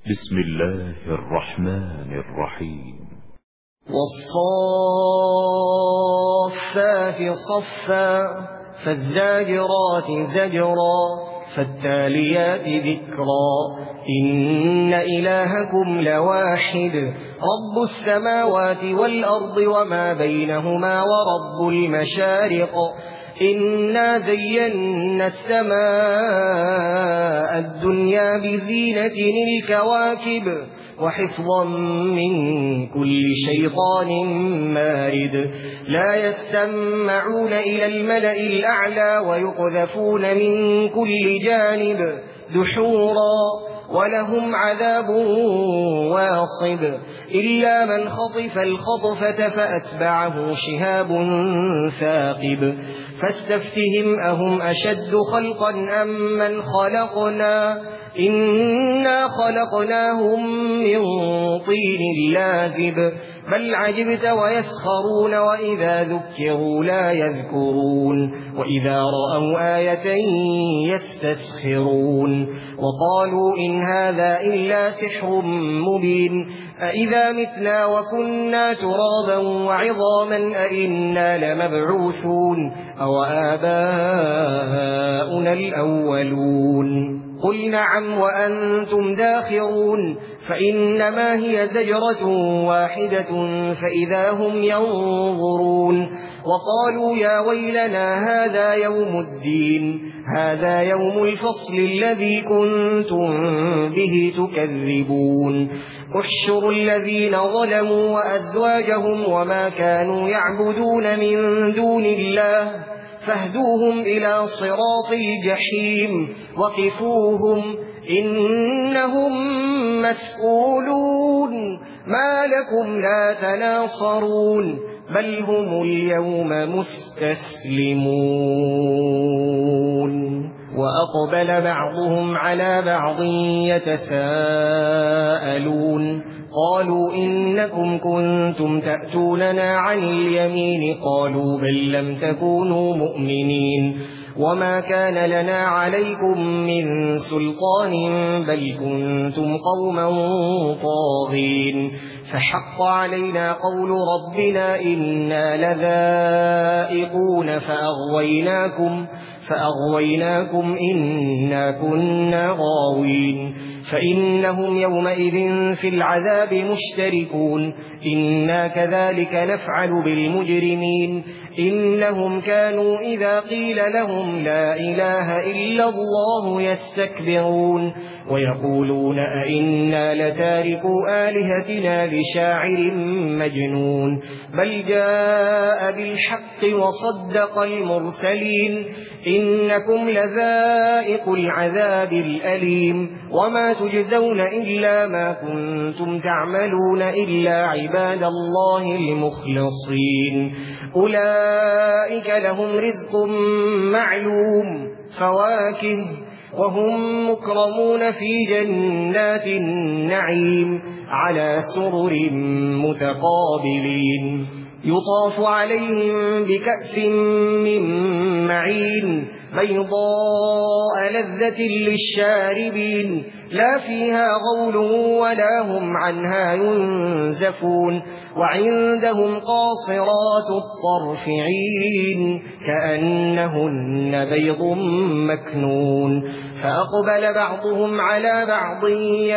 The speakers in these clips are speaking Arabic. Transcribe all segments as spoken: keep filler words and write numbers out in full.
بسم الله الرحمن الرحيم. والصافات صفا فالزاجرات زجرا فالتاليات ذكرا إن إلهكم لواحد رب السماوات والأرض وما بينهما ورب المشارق إنا زينا السماء الدنيا بزينة الكواكب وحفظا من كل شيطان مارد لا يسمعون إلى الملأ الأعلى ويقذفون من كل جانب دحورا ولهم عذاب واصب إلا من خطف الخطفة فأتبعه شهاب ثاقب فاستفتهم أهم أشد خلقا أم من خلقنا إنا خلقناهم من طين لازب بل عجبت ويسخرون وإذا ذكروا لا يذكرون وإذا رأوا آية يستسخرون وقالوا إن هذا إلا سحر مبين أإذا متنا وكنا ترابا وعظاما أإنا لمبعوثون أو آباؤنا الأولون قل نعم وأنتم داخرون فإنما هي زجرة واحدة فإذا هم ينظرون وقالوا يا ويلنا هذا يوم الدين هذا يوم الفصل الذي كنتم به تكذبون احشروا الذين ظلموا وأزواجهم وما كانوا يعبدون من دون الله فاهدوهم إلى صراط الجحيم وقفوهم إنهم مسؤولون ما لكم لا تناصرون بل هم اليوم مستسلمون وأقبل بعضهم على بعض يتساءلون قالوا إنكم كنتم تأتوننا عن اليمين قالوا بل لم تكونوا مؤمنين وما كان لنا عليكم من سلطان بل كنتم قوما طاغين فحق علينا قول ربنا إنا لذائقون فأغويناكم فأغويناكم إنا كنا غاوين فإنهم يومئذ في العذاب مشتركون إنا كذلك نفعل بالمجرمين إنهم كانوا إذا قيل لهم لا إله إلا الله يستكبرون ويقولون أئنا لتاركوا آلهتنا لشاعر مجنون بل جاء بالحق وصدق المرسلين إنكم لذائق العذاب الأليم وما تجزون إلا ما كنتم تعملون إلا عباد الله المخلصين أولئك لهم رزق معلوم فواكه وهم مكرمون في جنات النعيم على سرر متقابلين يطاف عليهم بكأس من معين بيضاء لذة للشاربين لا فيها غول ولا هم عنها ينزفون وعندهم قاصرات الطرف عين كأنهن بيض مكنون فأقبل بعضهم على بعض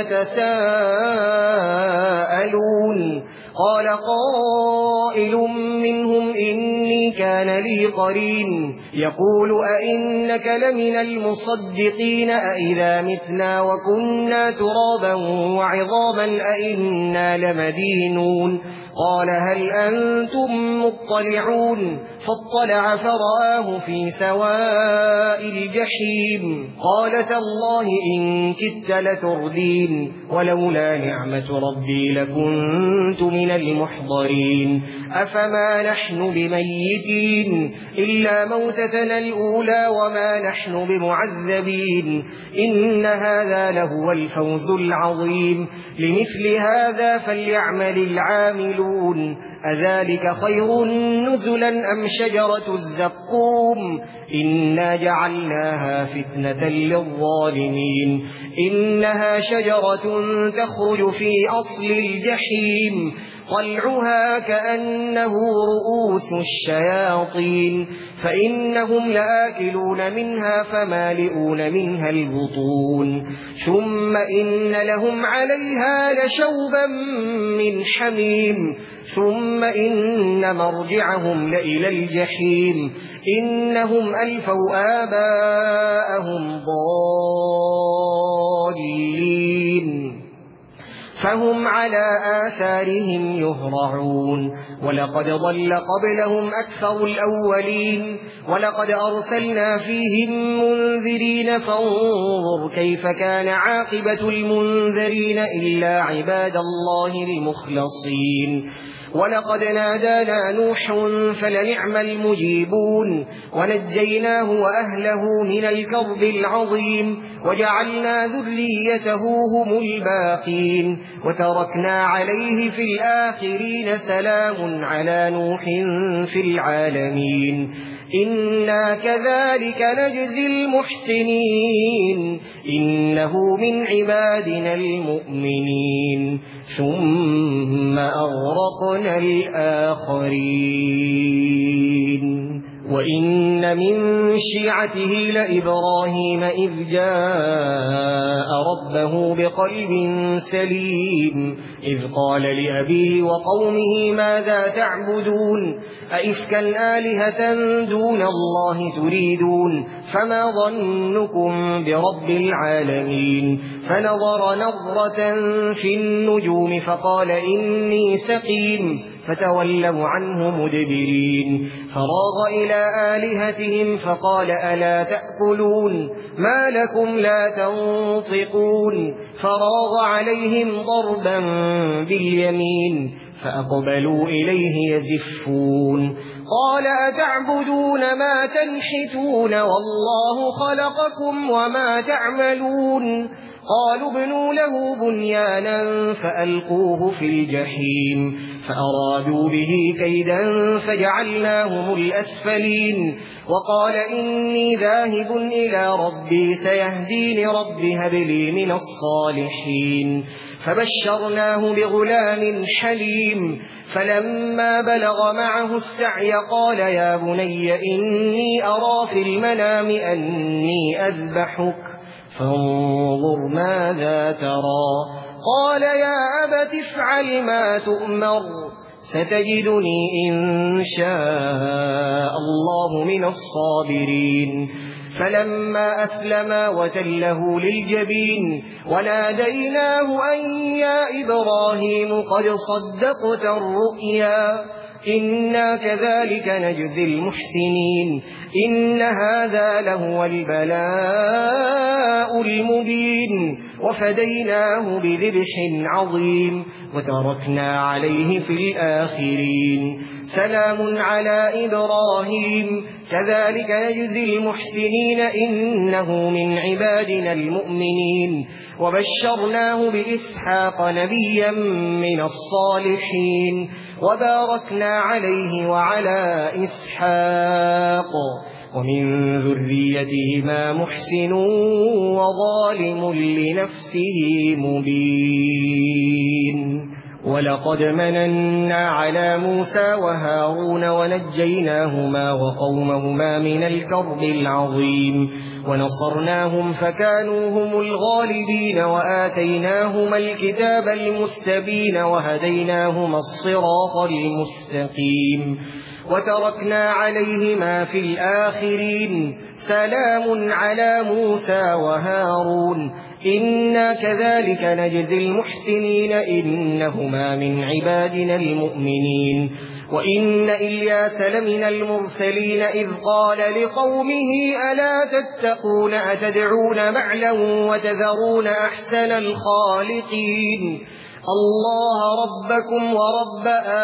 يتساءلون قال قائل منهم إني كان لي قرين يقول أئنك لمن المصدقين أئذا متنا وكنا ترابا وعظاما أئنا لمدينون قال هل أنتم مطلعون فاطلع فرآه في سواء الجحيم قال تالله إن كدت لتردين ولولا نعمة ربي لكنت من المحضرين أفما نحن بميتين إلا موتتنا الأولى وما نحن بمعذبين إن هذا لهو الفوز العظيم لمثل هذا فليعمل العاملون أذلك خير نزلا أم شجرة الزقوم إنا جعلناها فتنة للظالمين إنها شجرة تخرج في أصل الجحيم طلعها كأنه رؤوس الشياطين فإنهم لآكلون منها فمالئون منها البطون ثم إن لهم عليها لشوبا من حميم ثم إن مرجعهم لإلى الجحيم إنهم ألفوا آباءهم ضالين فهم على آثارهم يهرعون ولقد ضل قبلهم أكثر الأولين ولقد أرسلنا فيهم منذرين فانظر كيف كان عاقبة المنذرين إلا عباد الله المخلصين ولقد نادانا نوح فلنعم المجيبون ونجيناه وأهله من الكرب العظيم وجعلنا ذريته هم الباقين وتركنا عليه في الآخرين سلام على نوح في العالمين إنا كذلك نجزي المحسنين إنه من عبادنا المؤمنين ثم أغرقنا الآخرين وإن من شيعته لإبراهيم إذ جاء ربه بقلب سليم إذ قال لأبيه وقومه ماذا تعبدون أئفكا آلهة دون الله تريدون فما ظنكم برب العالمين فنظر نظرة في النجوم فقال إني سقيم فتولوا عنه مدبرين فراغ إلى آلهتهم فقال ألا تأكلون ما لكم لا تنطقون فراغ عليهم ضربا باليمين فأقبلوا إليه يزفون قال أتعبدون ما تنحتون والله خلقكم وما تعملون قالوا ابنوا له بنيانا فألقوه في الجحيم فأرادوا به كيدا فجعلناهم الأسفلين وقال إني ذاهب إلى ربي سيهدين رب هب لي من الصالحين فبشرناه بغلام حليم فلما بلغ معه السعي قال يا بني إني أرى في المنام أني أذبحك فانظر ماذا ترى قال يا أبت افعل ما تؤمر ستجدني إن شاء الله من الصابرين فلما أسلما وتله للجبين وناديناه أن يا إبراهيم قد صدقت الرؤيا إنا كذلك نجزي المحسنين إن هذا لهو البلاء المبين وفديناه بذبح عظيم وتركنا عليه في الآخرين سلام على إبراهيم كذلك نجزي المحسنين إنه من عبادنا المؤمنين وبشرناه بإسحاق نبيا من الصالحين وباركنا عليه وعلى إسحاق ومن ذريتهما محسن وظالم لنفسه مبين ولقد مننا على موسى وهارون ونجيناهما وقومهما من الكرب العظيم ونصرناهم فكانوا هم الغالبين وآتيناهما الكتاب المستبين وهديناهما الصراط المستقيم وتركنا عليهما في الآخرين سلام على موسى وهارون إنا كذلك نجزي المحسنين إنهما من عبادنا المؤمنين وإن إلياس لمن المرسلين إذ قال لقومه ألا تتقون أتدعون بعلا وتذرون أحسن الخالقين الله ربكم ورب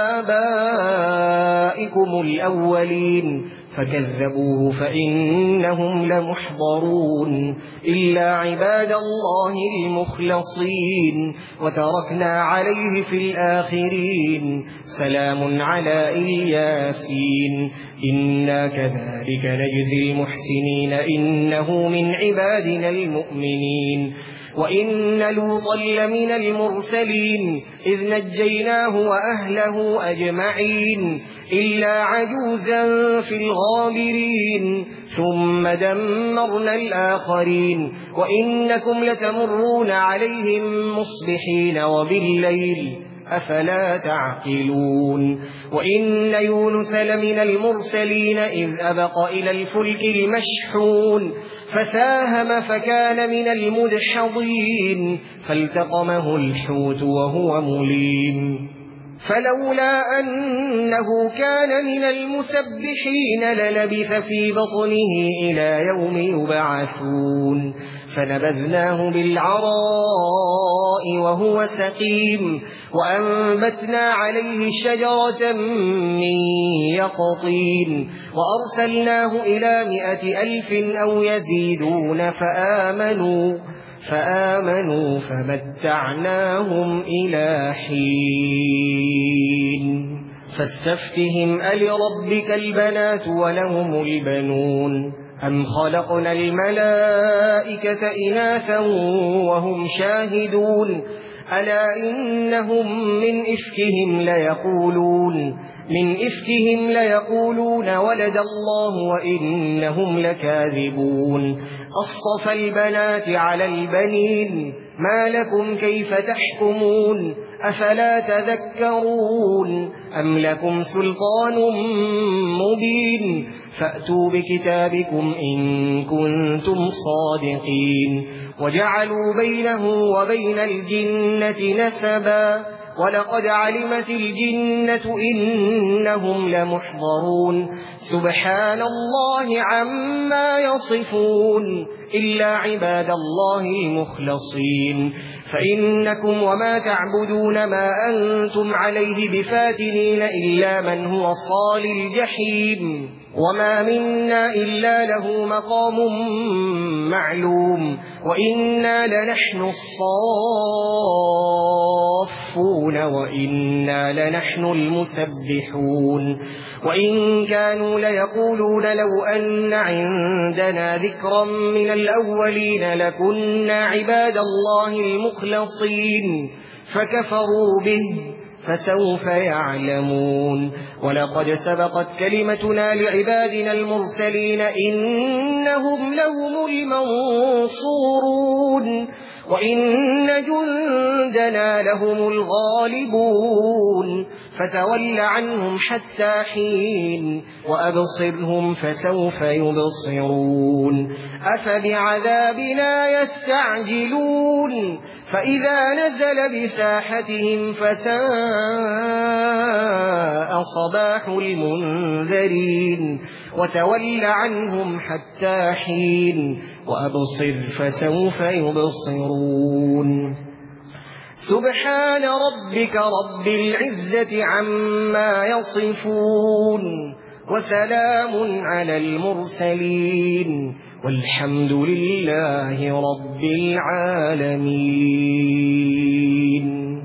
آبائكم الأولين فكذبوه فإنهم لمحضرون إلا عباد الله المخلصين وتركنا عليه في الآخرين سلام على إلياسين إنا كذلك نجزي المحسنين إنه من عبادنا المؤمنين وإن لوطا لمن المرسلين إذ نجيناه وأهله أجمعين إلا عجوزا في الغابرين ثم دمرنا الآخرين وإنكم لتمرون عليهم مصبحين وبالليل أفلا تعقلون وإن يونس لمن المرسلين إذ أبق إلى الفلك المشحون فساهم فكان من المدحضين فالتقمه الحوت وهو مليم فلولا أنه كان من المسبحين للبث في بطنه إلى يوم يبعثون فنبذناه بالعراء وهو سقيم وأنبتنا عليه شجرة من يقطين وأرسلناه إلى مائة ألف أو يزيدون فآمنوا فآمنوا فمتعناهم إلى حين فاستفتهم ألربك البنات ولهم البنون أم خلقنا الملائكة إناثا وهم شاهدون ألا إنهم من إفكهم ليقولون من إفكهم ليقولون ولد الله وإنهم لكاذبون أصطفى البنات على البنين ما لكم كيف تحكمون أفلا تذكرون أم لكم سلطان مبين فأتوا بكتابكم إن كنتم صادقين وجعلوا بينه وبين الجنة نسبا ولقد علمت الجنة إنهم لمحضرون سبحان الله عما يصفون إلا عباد الله المخلصين فإنكم وما تعبدون ما أنتم عليه بفاتنين إلا من هو صال الجحيم وما منا إلا له مقام معلوم وإنا لنحن الصافون وإنا لنحن المسبحون وإن كانوا ليقولون لو أن عندنا ذكرا من الأولين لكنا عباد الله المخلصين فكفروا به فسوف يعلمون ولقد سبقت كلمتنا لعبادنا المرسلين إنهم لهم المنصورون وإن جندنا لهم الغالبون فتول عنهم حتى حين وأبصرهم فسوف يبصرون أفبعذابنا يستعجلون فإذا نزل بساحتهم فساء صباح المنذرين وتول عنهم حتى حين وأبصر فسوف يبصرون سبحان ربك رب العزة عما يصفون وسلام على المرسلين والحمد لله رب العالمين.